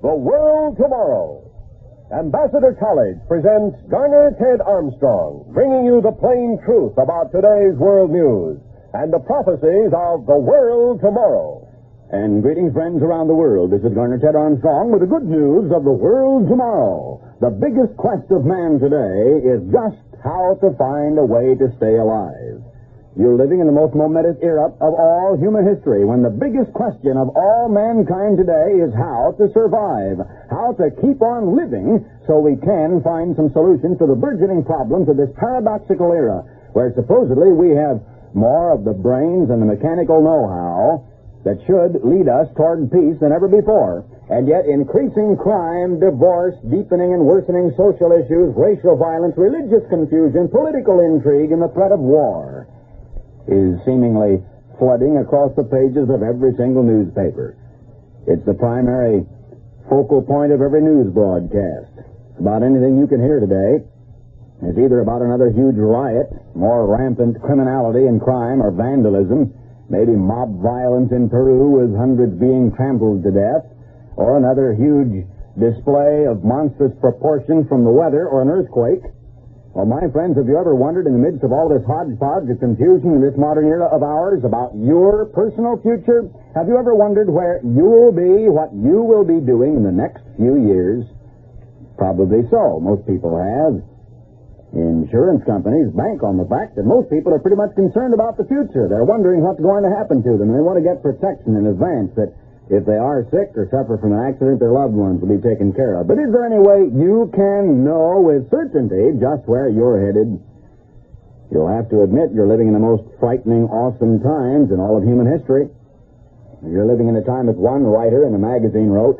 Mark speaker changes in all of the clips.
Speaker 1: The World Tomorrow. Ambassador College presents Garner Ted Armstrong, bringing you the plain truth about today's world news and the prophecies of the world tomorrow.
Speaker 2: And greetings, friends around the world. This is Garner Ted Armstrong with the good news of the world tomorrow. The biggest quest of man today is just how to find a way to stay alive. You're living in the most momentous era of all human history, when the biggest question of all mankind today is how to survive, how to keep on living so we can find some solutions to the burgeoning problems of this paradoxical era, where supposedly we have more of the brains and the mechanical know-how that should lead us toward peace than ever before. And yet increasing crime, divorce, deepening and worsening social issues, racial violence, religious confusion, political intrigue, and the threat of war is seemingly flooding across the pages of every single newspaper. It's the primary focal point of every news broadcast. About anything you can hear today is either about another huge riot, more rampant criminality and crime or vandalism, maybe mob violence in Peru with hundreds being trampled to death, or another huge display of monstrous proportions from the weather or an earthquake. Well, my friends, have you ever wondered in the midst of all this hodgepodge of confusion in this modern era of ours about your personal future? Have you ever wondered where you'll be, what you will be doing in the next few years? Probably so. Most people have. Insurance companies bank on the fact that most people are pretty much concerned about the future. They're wondering what's going to happen to them, and they want to get protection in advance that if they are sick or suffer from an accident, their loved ones will be taken care of. But is there any way you can know with certainty just where you're headed? You'll have to admit you're living in the most frightening, awesome times in all of human history. You're living in a time, as one writer in a magazine wrote,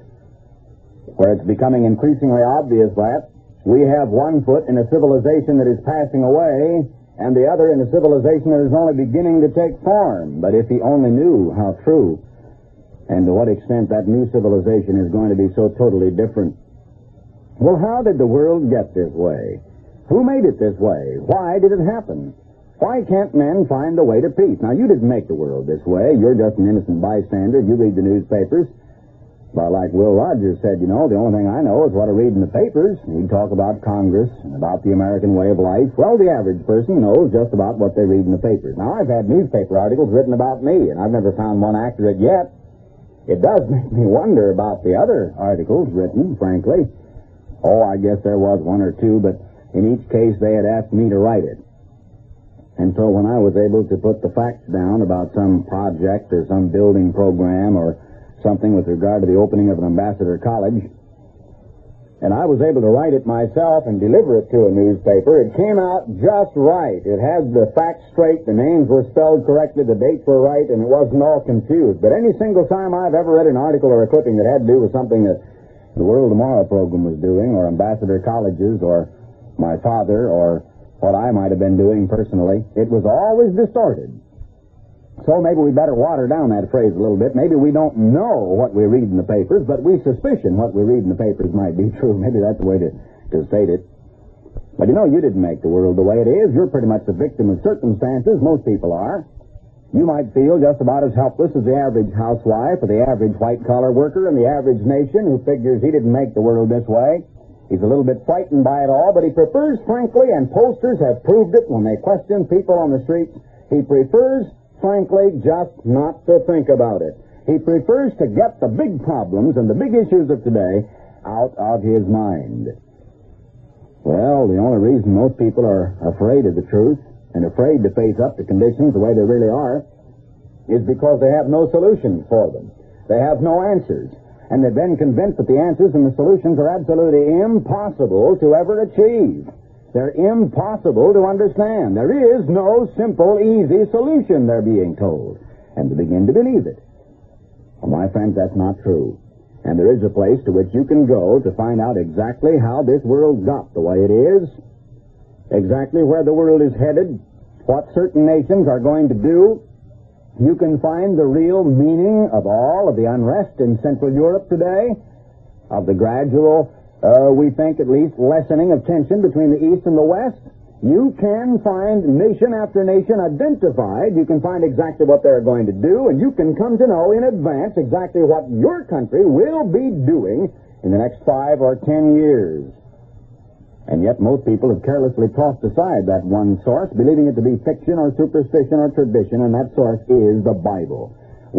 Speaker 2: where it's becoming increasingly obvious that we have one foot in a civilization that is passing away and the other in a civilization that is only beginning to take form. But if he only knew how true and to what extent that new civilization is going to be so totally different. Well, how did the world get this way? Who made it this way? Why did it happen? Why can't men find a way to peace? Now, you didn't make the world this way. You're just an innocent bystander. You read the newspapers. But like Will Rogers said, the only thing I know is what I read in the papers. He'd talk about Congress and about the American way of life. Well, the average person knows just about what they read in the papers. Now, I've had newspaper articles written about me, and I've never found one accurate yet. It does make me wonder about the other articles written, frankly. Oh, I guess there was one or two, but in each case they had asked me to write it. And so when I was able to put the facts down about some project or some building program or something with regard to the opening of an ambassador college, and I was able to write it myself and deliver it to a newspaper, it came out just right. It had the facts straight, the names were spelled correctly, the dates were right, and it wasn't all confused. But any single time I've ever read an article or a clipping that had to do with something that the World Tomorrow program was doing, or ambassador colleges, or my father, or what I might have been doing personally, it was always distorted. So maybe we better water down that phrase a little bit. Maybe we don't know what we read in the papers, but we suspicion what we read in the papers might be true. Maybe that's the way to state it. But you didn't make the world the way it is. You're pretty much the victim of circumstances. Most people are. You might feel just about as helpless as the average housewife or the average white-collar worker in the average nation who figures he didn't make the world this way. He's a little bit frightened by it all, but he prefers, frankly, and pollsters have proved it when they question people on the streets, he prefers, frankly, just not to think about it. He prefers to get the big problems and the big issues of today out of his mind. Well, the only reason most people are afraid of the truth and afraid to face up to conditions the way they really are is because they have no solutions for them. They have no answers. And they've been convinced that the answers and the solutions are absolutely impossible to ever achieve. They're impossible to understand. There is no simple, easy solution, they're being told. And they begin to believe it. Well, my friends, that's not true. And there is a place to which you can go to find out exactly how this world got the way it is, exactly where the world is headed, what certain nations are going to do. You can find the real meaning of all of the unrest in Central Europe today, of the gradual we think at least, lessening of tension between the East and the West. You can find nation after nation identified. You can find exactly what they're going to do, and you can come to know in advance exactly what your country will be doing in the next 5 or 10 years. And yet most people have carelessly tossed aside that one source, believing it to be fiction or superstition or tradition, and that source is the Bible.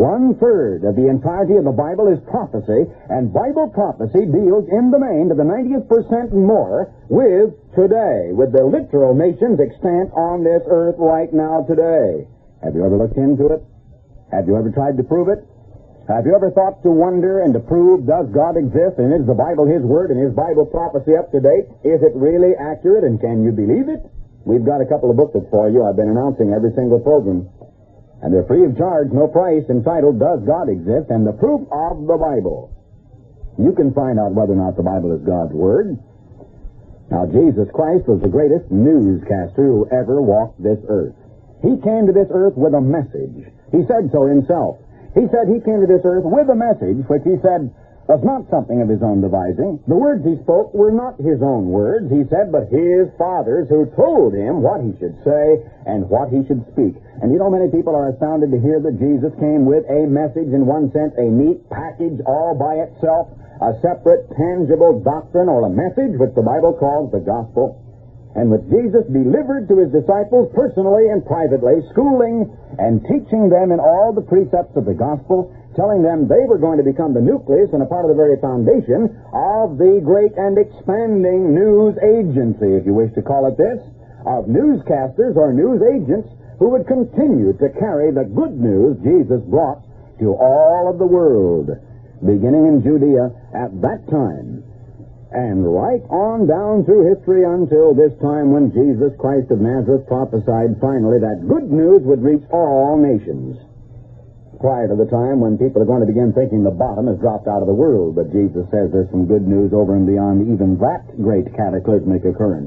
Speaker 2: 1/3 of the entirety of the Bible is prophecy, and Bible prophecy deals in the main to the 90th percent and more with today, with the literal nations extant on this earth right now today. Have you ever looked into it? Have you ever tried to prove it? Have you ever thought to wonder and to prove, does God exist, and is the Bible His Word, and is Bible prophecy up to date? Is it really accurate, and can you believe it? We've got a couple of booklets for you I've been announcing every single program. And they're free of charge, no price, entitled, Does God Exist? And the Proof of the Bible. You can find out whether or not the Bible is God's Word. Now, Jesus Christ was the greatest newscaster who ever walked this earth. He came to this earth with a message. He said so himself. He said he came to this earth with a message, which he said was not something of his own devising. The words he spoke were not his own words, he said, but his Father's, who told him what he should say and what he should speak. And you know, many people are astounded to hear that Jesus came with a message, in one sense, a neat package all by itself, a separate, tangible doctrine or a message, which the Bible calls the gospel, and which Jesus delivered to his disciples personally and privately, schooling and teaching them in all the precepts of the gospel, telling them they were going to become the nucleus and a part of the very foundation of the great and expanding news agency, if you wish to call it this, of newscasters or news agents who would continue to carry the good news Jesus brought to all of the world, beginning in Judea at that time, and right on down through history until this time when Jesus Christ of Nazareth prophesied finally that good news would reach all nations. Prior to the time when people are going to begin thinking the bottom has dropped out of the world, but Jesus says there's some good news over and beyond even that great cataclysmic occurrence.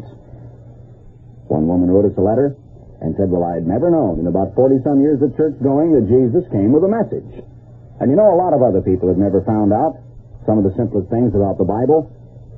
Speaker 2: One woman wrote us a letter and said, well, I'd never known in about 40-some years of church going that Jesus came with a message. And you know, a lot of other people have never found out some of the simplest things about the Bible.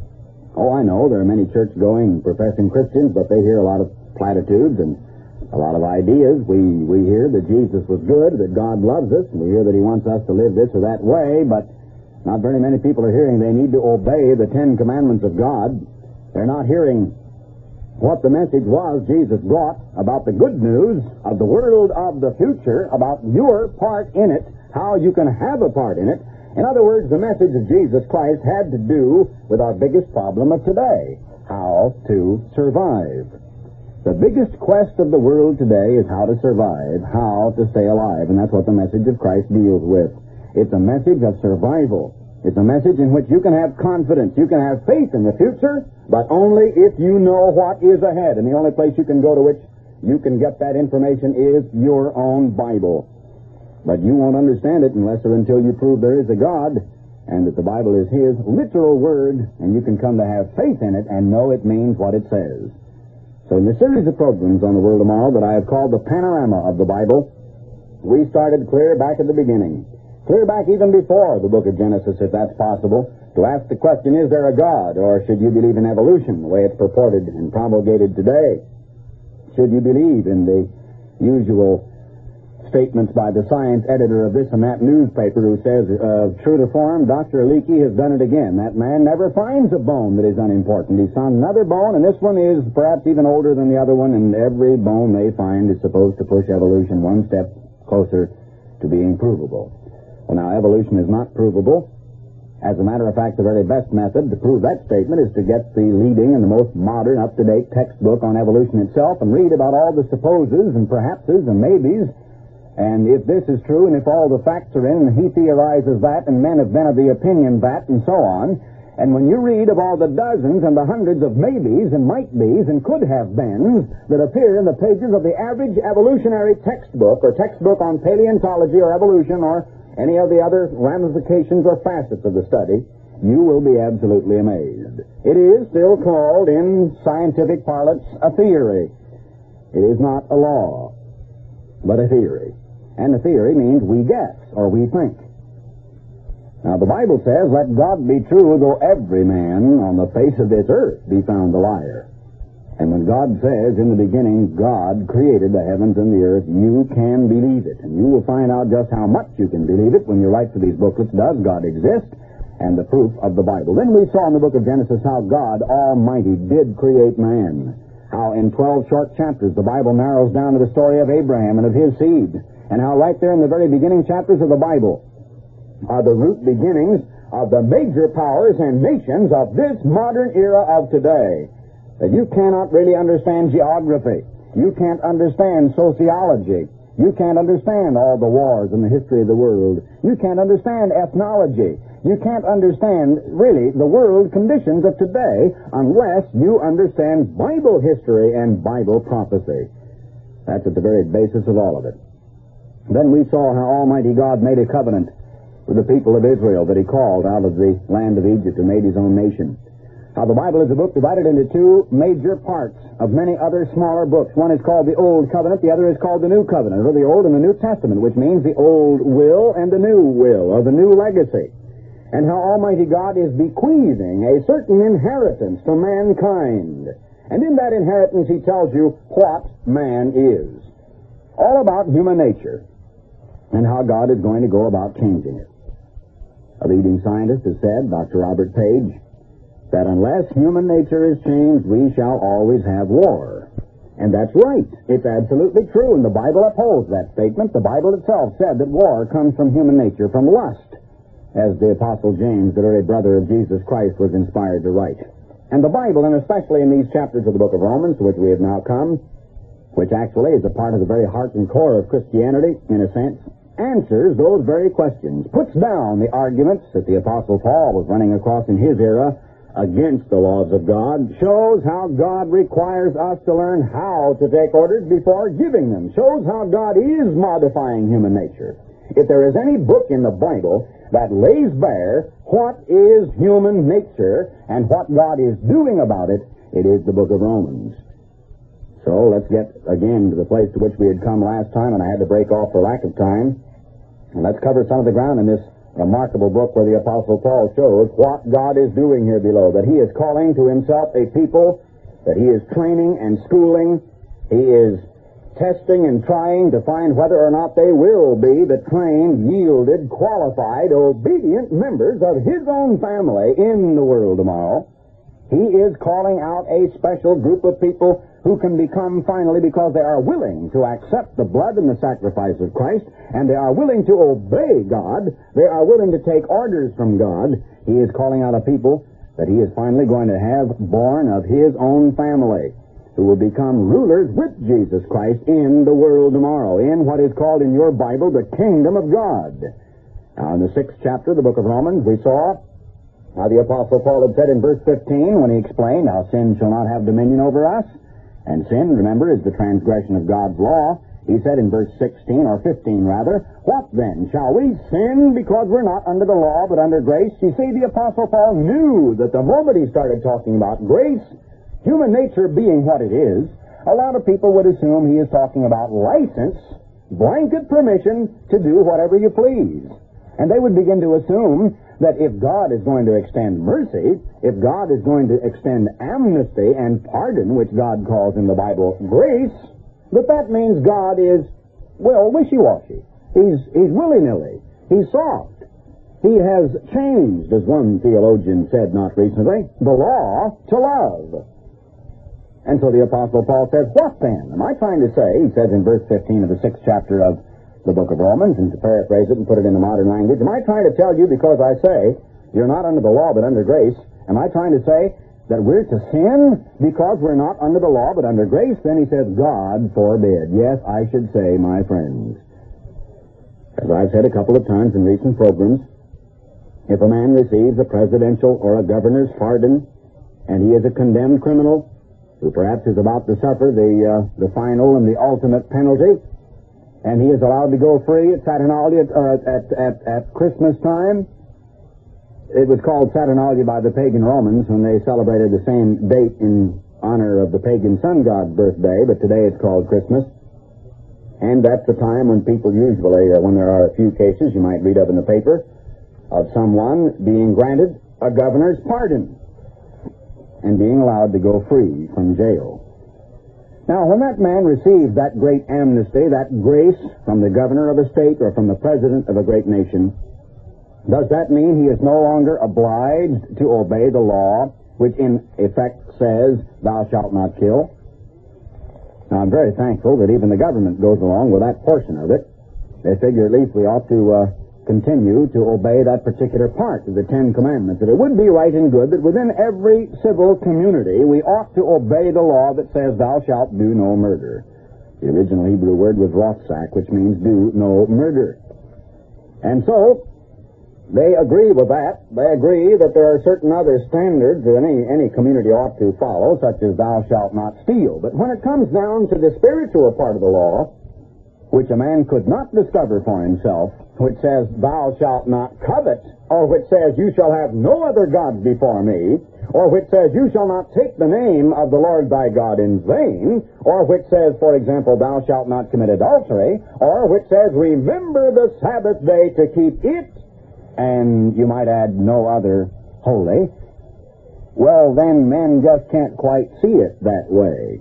Speaker 2: Oh, I know, there are many church-going, professing Christians, but they hear a lot of platitudes and a lot of ideas. We hear that Jesus was good, that God loves us, and we hear that He wants us to live this or that way, but not very many people are hearing they need to obey the 10 commandments of God. They're not hearing what the message was Jesus brought about the good news of the world of the future, about your part in it, how you can have a part in it. In other words, the message of Jesus Christ had to do with our biggest problem of today, how to survive. The biggest quest of the world today is how to survive, how to stay alive, and that's what the message of Christ deals with. It's a message of survival. It's a message in which you can have confidence, you can have faith in the future, but only if you know what is ahead. And the only place you can go to which you can get that information is your own Bible. But you won't understand it unless or until you prove there is a God and that the Bible is His literal word, and you can come to have faith in it and know it means what it says. So in the series of programs on the World Tomorrow that I have called the Panorama of the Bible, we started clear back at the beginning, clear back even before the book of Genesis, if that's possible, to ask the question, is there a God, or should you believe in evolution, the way it's purported and promulgated today? Should you believe in the usual statements by the science editor of this and that newspaper who says, true to form, Dr. Leakey has done it again. That man never finds a bone that is unimportant. He's found another bone, and this one is perhaps even older than the other one, and every bone they find is supposed to push evolution one step closer to being provable. Well, now, evolution is not provable. As a matter of fact, the very best method to prove that statement is to get the leading and the most modern, up-to-date textbook on evolution itself and read about all the supposes and perhapses and maybes. And if this is true, and if all the facts are in, and he theorizes that, and men have been of the opinion that, and so on, and when you read of all the dozens and the hundreds of maybes and might-bes and could-have-beens that appear in the pages of the average evolutionary textbook, or textbook on paleontology or evolution or any of the other ramifications or facets of the study, you will be absolutely amazed. It is still called, in scientific parlance, a theory. It is not a law, but a theory. And a theory means we guess, or we think. Now, the Bible says, let God be true, though every man on the face of this earth be found a liar. And when God says, in the beginning, God created the heavens and the earth, you can believe it. And you will find out just how much you can believe it when you write to these booklets, Does God Exist? and the proof of the Bible. Then we saw in the book of Genesis how God Almighty did create man. How in 12 short chapters the Bible narrows down to the story of Abraham and of his seed. And how right there in the very beginning chapters of the Bible are the root beginnings of the major powers and nations of this modern era of today. That you cannot really understand geography. You can't understand sociology. You can't understand all the wars in the history of the world. You can't understand ethnology. You can't understand, really, the world conditions of today unless you understand Bible history and Bible prophecy. That's at the very basis of all of it. Then we saw how Almighty God made a covenant with the people of Israel that He called out of the land of Egypt and made His own nation. How the Bible is a book divided into two major parts of many other smaller books. One is called the Old Covenant, the other is called the New Covenant, or the Old and the New Testament, which means the old will and the new will, or the new legacy. And how Almighty God is bequeathing a certain inheritance to mankind. And in that inheritance He tells you what man is. All about human nature, and how God is going to go about changing it. A leading scientist has said, Dr. Robert Page, that unless human nature is changed, we shall always have war. And that's right. It's absolutely true, and the Bible upholds that statement. The Bible itself said that war comes from human nature, from lust, as the Apostle James, the very brother of Jesus Christ, was inspired to write. And the Bible, and especially in these chapters of the book of Romans, to which we have now come, which actually is a part of the very heart and core of Christianity, in a sense, answers those very questions, puts down the arguments that the Apostle Paul was running across in his era against the laws of God, shows how God requires us to learn how to take orders before giving them, shows how God is modifying human nature. If there is any book in the Bible that lays bare what is human nature and what God is doing about it, it is the book of Romans. So let's get again to the place to which we had come last time, and I had to break off for lack of time. And let's cover some of the ground in this remarkable book where the Apostle Paul shows what God is doing here below, that He is calling to Himself a people, that He is training and schooling, He is testing and trying to find whether or not they will be the trained, yielded, qualified, obedient members of His own family in the world tomorrow. He is calling out a special group of people who can become finally, because they are willing to accept the blood and the sacrifice of Christ, and they are willing to obey God, they are willing to take orders from God. He is calling out a people that He is finally going to have born of His own family, who will become rulers with Jesus Christ in the world tomorrow, in what is called in your Bible the kingdom of God. Now, in the 6th chapter of the book of Romans, we saw how the Apostle Paul had said in verse 15, when he explained how sin shall not have dominion over us, and sin, remember, is the transgression of God's law. He said in verse 16, or 15 rather, what then? Shall we sin because we're not under the law but under grace? You see, the Apostle Paul knew that the moment he started talking about grace, human nature being what it is, a lot of people would assume he is talking about license, blanket permission to do whatever you please. And they would begin to assume that if God is going to extend mercy, if God is going to extend amnesty and pardon, which God calls in the Bible grace, that means God is, well, wishy-washy. He's willy-nilly. He's soft. He has changed, as one theologian said not recently, the law to love. And so the Apostle Paul says, what then? Am I trying to say, he says in verse 15 of the 6th chapter of the book of Romans, and to paraphrase it and put it in the modern language, am I trying to tell you, because I say you're not under the law but under grace, am I trying to say that we're to sin because we're not under the law but under grace? Then he says, God forbid. Yes, I should say, my friends, as I've said a couple of times in recent programs, if a man receives a presidential or a governor's pardon, and he is a condemned criminal who perhaps is about to suffer the final and the ultimate penalty, and he is allowed to go free at Saturnalia at Christmas time. It was called Saturnalia by the pagan Romans when they celebrated the same date in honor of the pagan sun god's birthday, but today it's called Christmas. And that's the time when people usually, when there are a few cases you might read of in the paper, of someone being granted a governor's pardon and being allowed to go free from jail. Now, when that man receives that great amnesty, that grace from the governor of a state or from the president of a great nation, Does that mean he is no longer obliged to obey the law, which in effect says, thou shalt not kill? Now, I'm very thankful that even the government goes along with that portion of it. They figure at least we ought to continue to obey that particular part of the Ten Commandments. That it would be right and good that within every civil community we ought to obey the law that says, thou shalt do no murder. The original Hebrew word was rothsak, which means do no murder. And so, they agree with that. They agree that there are certain other standards that any community ought to follow, such as thou shalt not steal. But when it comes down to the spiritual part of the law, which a man could not discover for himself, which says, thou shalt not covet, or which says, you shall have no other gods before me, or which says, you shall not take the name of the Lord thy God in vain, or which says, for example, thou shalt not commit adultery, or which says, remember the Sabbath day to keep it, and you might add no other holy, well, then men just can't quite see it that way.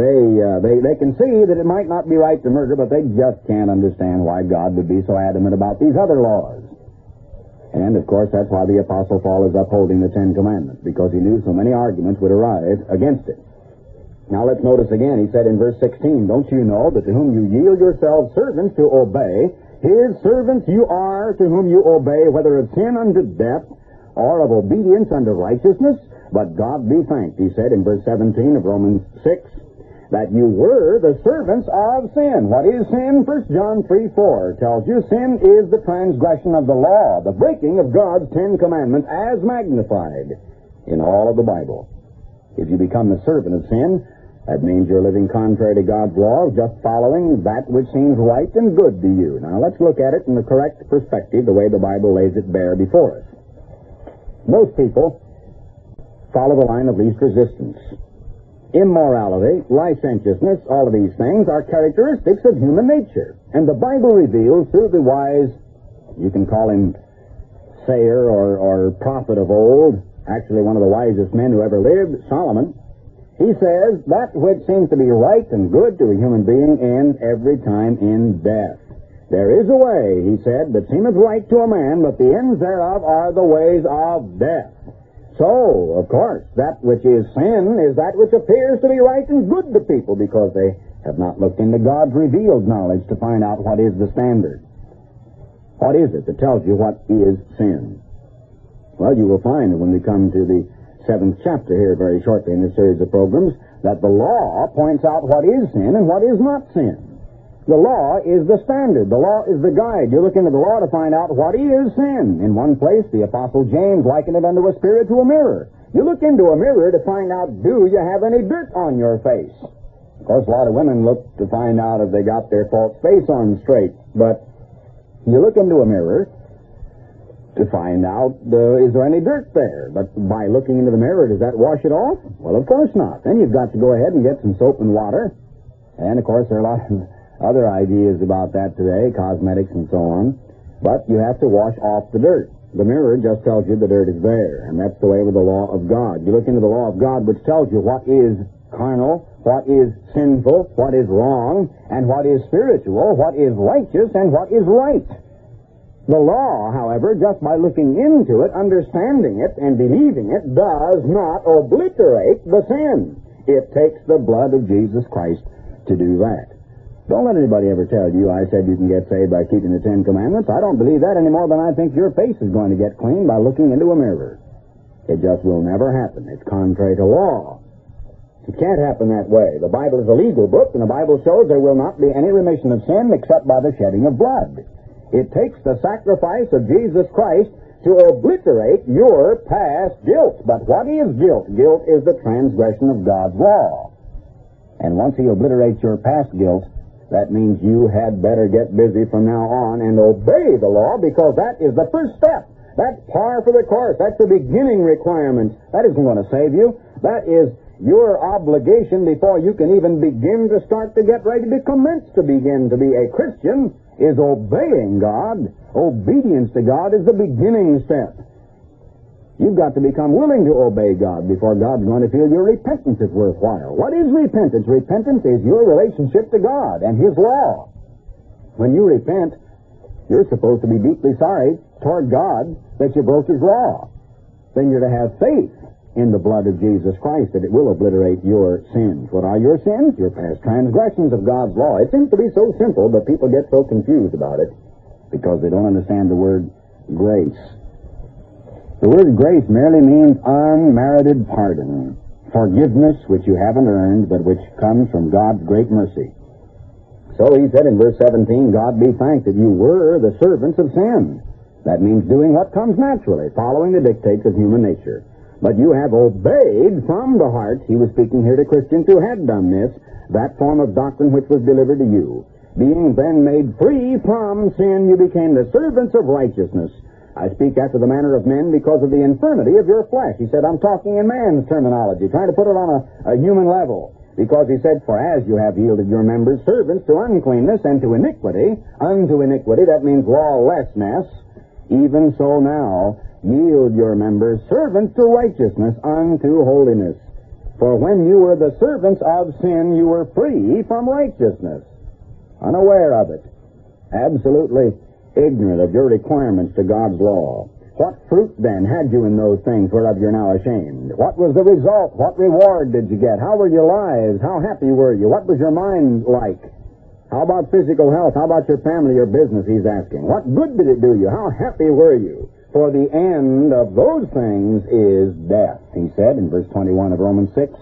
Speaker 2: They can see that it might not be right to murder, but they just can't understand why God would be so adamant about these other laws. And, of course, that's why the Apostle Paul is upholding the Ten Commandments, because he knew so many arguments would arise against it. Now, let's notice again, he said in verse 16, don't you know that to whom you yield yourselves servants to obey, his servants you are to whom you obey, whether of sin unto death, or of obedience unto righteousness? But God be thanked, he said in verse 17 of Romans 6, that you were the servants of sin. What is sin? 1 John 3:4 tells you sin is the transgression of the law, the breaking of God's Ten Commandments as magnified in all of the Bible. If you become the servant of sin, that means you're living contrary to God's laws, just following that which seems right and good to you. Now, let's look at it in the correct perspective, the way the Bible lays it bare before us. Most people follow the line of least resistance. Immorality, licentiousness, all of these things are characteristics of human nature. And the Bible reveals through the wise, you can call him sayer or prophet of old, actually one of the wisest men who ever lived, Solomon, he says, that which seems to be right and good to a human being ends every time in death. There is a way, he said, that seemeth right to a man, but the ends thereof are the ways of death. So, of course, that which is sin is that which appears to be right and good to people because they have not looked into God's revealed knowledge to find out what is the standard. What is it that tells you what is sin? Well, you will find that when we come to the 7th chapter here very shortly in this series of programs, that the law points out what is sin and what is not sin. The law is the standard. The law is the guide. You look into the law to find out what is sin. In one place, the Apostle James likened it unto a spiritual mirror. You look into a mirror to find out, do you have any dirt on your face? Of course, a lot of women look to find out if they got their false face on straight. But you look into a mirror to find out, is there any dirt there? But by looking into the mirror, does that wash it off? Well, of course not. Then you've got to go ahead and get some soap and water. And, of course, there are a lot of other ideas about that today, cosmetics and so on. But you have to wash off the dirt. The mirror just tells you the dirt is there, and that's the way with the law of God. You look into the law of God, which tells you what is carnal, what is sinful, what is wrong, and what is spiritual, what is righteous, and what is right. The law, however, just by looking into it, understanding it, and believing it, does not obliterate the sin. It takes the blood of Jesus Christ to do that. Don't let anybody ever tell you I said you can get saved by keeping the Ten Commandments. I don't believe that any more than I think your face is going to get clean by looking into a mirror. It just will never happen. It's contrary to law. It can't happen that way. The Bible is a legal book, and the Bible shows there will not be any remission of sin except by the shedding of blood. It takes the sacrifice of Jesus Christ to obliterate your past guilt. But what is guilt? Guilt is the transgression of God's law. And once he obliterates your past guilt, that means you had better get busy from now on and obey the law, because that is the first step. That's par for the course. That's the beginning requirement. That isn't going to save you. That is your obligation before you can even begin to start to get ready to commence to begin to be a Christian, is obeying God. Obedience to God is the beginning step. You've got to become willing to obey God before God's going to feel your repentance is worthwhile. What is repentance? Repentance is your relationship to God and His law. When you repent, you're supposed to be deeply sorry toward God that you broke his law. Then you're to have faith in the blood of Jesus Christ, that it will obliterate your sins. What are your sins? Your past transgressions of God's law. It seems to be so simple, but people get so confused about it because they don't understand the word grace. The word grace merely means unmerited pardon, forgiveness which you haven't earned, but which comes from God's great mercy. So he said in verse 17, God be thanked that you were the servants of sin. That means doing what comes naturally, following the dictates of human nature. But you have obeyed from the heart, he was speaking here to Christians who had done this, that form of doctrine which was delivered to you. Being then made free from sin, you became the servants of righteousness. I speak after the manner of men because of the infirmity of your flesh. He said, I'm talking in man's terminology, trying to put it on a human level. Because he said, for as you have yielded your members servants to uncleanness and to iniquity, unto iniquity, that means lawlessness, even so now yield your members servants to righteousness unto holiness. For when you were the servants of sin, you were free from righteousness. Unaware of it. Absolutely ignorant of your requirements to God's law. What fruit, then, had you in those things whereof you're now ashamed? What was the result? What reward did you get? How were your lives? How happy were you? What was your mind like? How about physical health? How about your family, your business, he's asking? What good did it do you? How happy were you? For the end of those things is death, he said in verse 21 of Romans 6.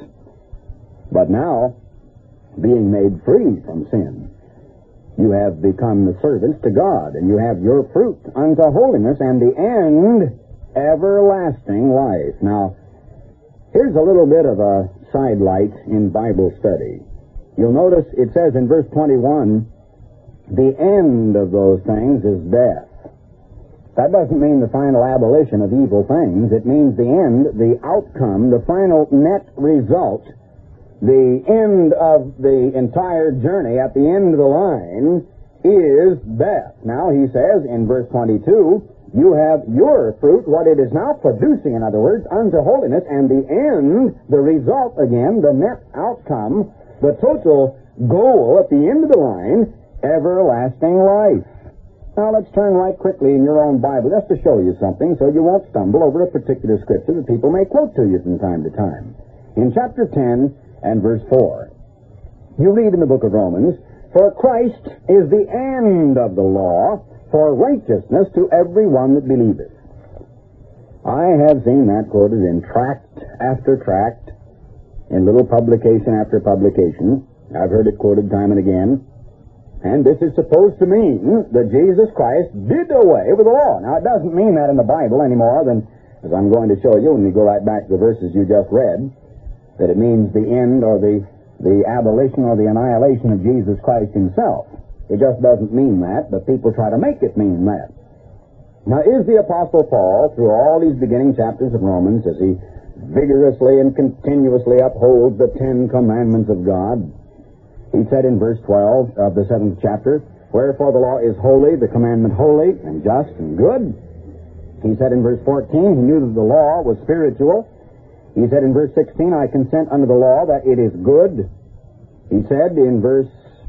Speaker 2: But now, being made free from sin, you have become the servants to God, and you have your fruit unto holiness, and the end, everlasting life. Now, here's a little bit of a sidelight in Bible study. You'll notice it says in verse 21, the end of those things is death. That doesn't mean the final abolition of evil things. It means the end, the outcome, the final net result, the end of the entire journey at the end of the line is death. Now he says in verse 22, you have your fruit, what it is now producing, in other words, unto holiness, and the end, the result again, the net outcome, the total goal at the end of the line, everlasting life. Now let's turn right quickly in your own Bible just to show you something so you won't stumble over a particular scripture that people may quote to you from time to time. In chapter 10 and verse 4, you read in the book of Romans, for Christ is the end of the law for righteousness to every one that believeth. I have seen that quoted in tract after tract, in little publication after publication. I've heard it quoted time and again. And this is supposed to mean that Jesus Christ did away with the law. Now, it doesn't mean that in the Bible any more than, as I'm going to show you when we go right back to the verses you just read, that it means the end or the abolition or the annihilation of Jesus Christ himself. It just doesn't mean that, but people try to make it mean that. Now, is the Apostle Paul, through all these beginning chapters of Romans, as he vigorously and continuously upholds the 10 commandments of God, he said in verse 12 of the 7th chapter, wherefore the law is holy, the commandment holy and just and good. He said in verse 14, he knew that the law was spiritual. He said in verse 16, I consent unto the law that it is good. He said in verse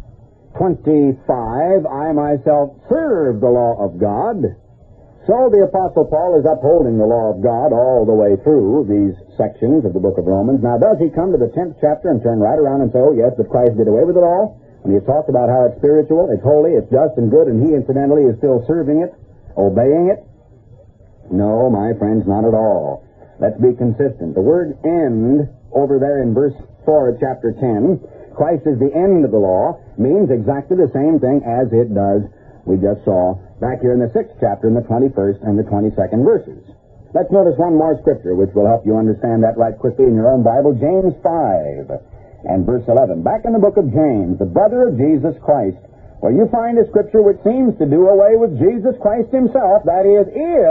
Speaker 2: 25, I myself serve the law of God. So the Apostle Paul is upholding the law of God all the way through these sections of the book of Romans. Now, does he come to the 10th chapter and turn right around and say, oh, yes, but Christ did away with it all? When he talked about how it's spiritual, it's holy, it's just and good, and he incidentally is still serving it, obeying it? No, my friends, not at all. Let's be consistent. The word end over there in verse 4 of chapter 10, Christ is the end of the law, means exactly the same thing as it does, we just saw, back here in the 6th chapter in the 21st and the 22nd verses. Let's notice one more scripture which will help you understand that right quickly in your own Bible, James 5 and verse 11. Back in the book of James, the brother of Jesus Christ, where you find a scripture which seems to do away with Jesus Christ himself, that is,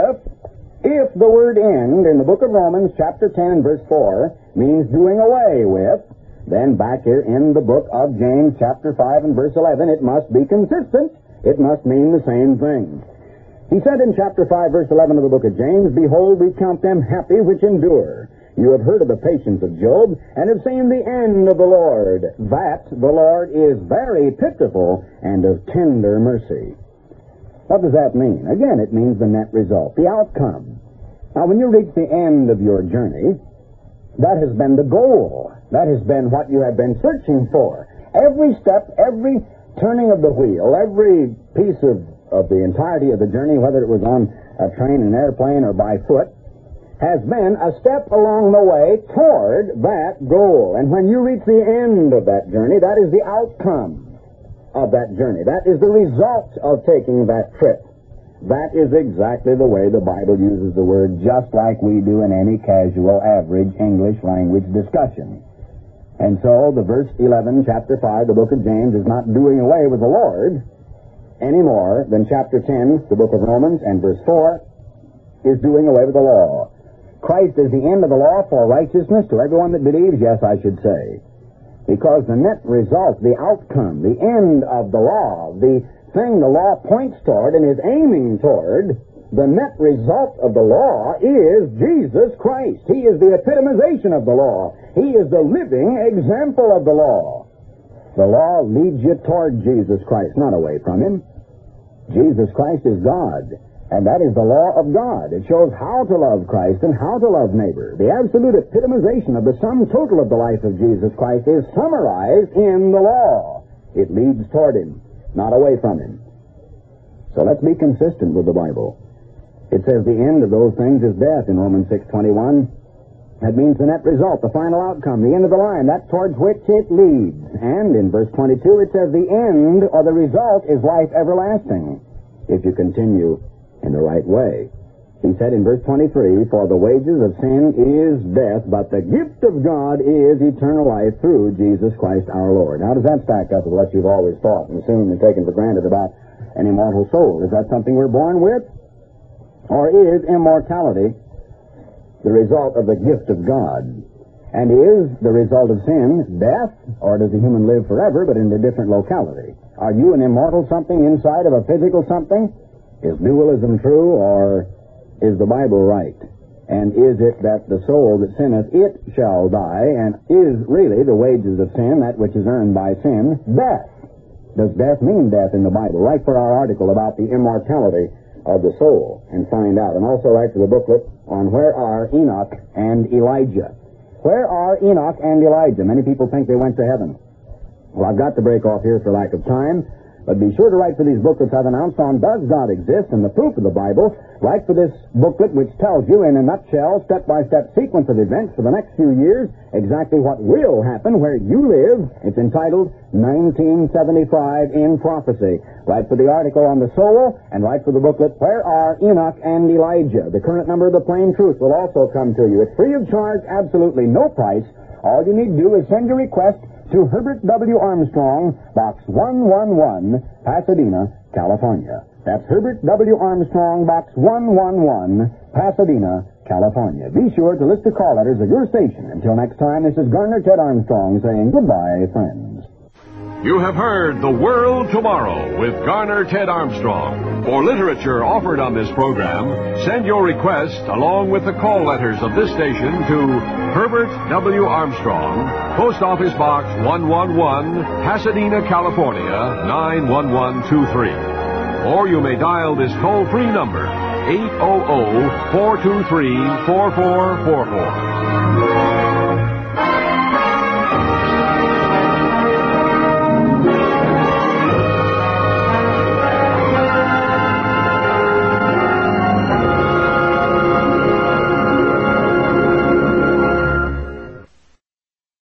Speaker 2: if the word end in the book of Romans, chapter 10 and verse 4, means doing away with, then back here in the book of James, chapter 5 and verse 11, it must be consistent. It must mean the same thing. He said in chapter 5, verse 11 of the book of James, behold, we count them happy which endure. You have heard of the patience of Job, and have seen the end of the Lord, that the Lord is very pitiful and of tender mercy. What does that mean? Again, it means the net result, the outcome. Now, when you reach the end of your journey, that has been the goal. That has been what you have been searching for. Every step, every turning of the wheel, every piece of the entirety of the journey, whether it was on a train, an airplane, or by foot, has been a step along the way toward that goal. And when you reach the end of that journey, that is the outcome of that journey. That is the result of taking that trip. That is exactly the way the Bible uses the word, just like we do in any casual, average English language discussion. And so, the verse 11, chapter 5, the book of James, is not doing away with the Lord any more than chapter 10, the book of Romans, and verse 4, is doing away with the law. Christ is the end of the law for righteousness to everyone that believes, yes, I should say. Because the net result, the outcome, the end of the law, the thing the law points toward and is aiming toward, the net result of the law is Jesus Christ. He is the epitomization of the law. He is the living example of the law. The law leads you toward Jesus Christ, not away from Him. Jesus Christ is God, and that is the law of God. It shows how to love Christ and how to love neighbor. The absolute epitomization of the sum total of the life of Jesus Christ is summarized in the law. It leads toward Him, not away from Him. So let's be consistent with the Bible. It says the end of those things is death in Romans 6:21. That means the net result, the final outcome, the end of the line, that towards which it leads. And in verse 22 it says the end or the result is life everlasting, if you continue in the right way. He said in verse 23, for the wages of sin is death, but the gift of God is eternal life through Jesus Christ our Lord. How does that stack up with what you've always thought and assumed and taken for granted about an immortal soul? Is that something we're born with? Or is immortality the result of the gift of God? And is the result of sin death? Or does a human live forever but in a different locality? Are you an immortal something inside of a physical something? Is dualism true, or is the Bible right? And is it that the soul that sinneth, it shall die, and is really the wages of sin, that which is earned by sin, death? Does death mean death in the Bible? Write for our article about the immortality of the soul and find out. And also write for the booklet on where are Enoch and Elijah. Where are Enoch and Elijah? Many people think they went to heaven. Well, I've got to break off here for lack of time, but be sure to write for these booklets I've announced on Does God Exist and the Proof of the Bible. Write for this booklet which tells you in a nutshell, step-by-step sequence of events for the next few years, exactly what will happen where you live. It's entitled 1975 in Prophecy. Write for the article on the soul, and write for the booklet Where Are Enoch and Elijah? The current number of the Plain Truth will also come to you. It's free of charge, absolutely no price. All you need to do is send your request to Herbert W. Armstrong, Box 111, Pasadena, California. That's Herbert W. Armstrong, Box 111, Pasadena, California. Be sure to list the call letters of your station. Until next time, this is Garner Ted Armstrong saying goodbye, friends.
Speaker 1: You have heard The World Tomorrow with Garner Ted Armstrong. For literature offered on this program, send your request along with the call letters of this station to Herbert W. Armstrong, Post Office Box 111, Pasadena, California, 91123. Or you may dial this toll-free number, 800-423-4444.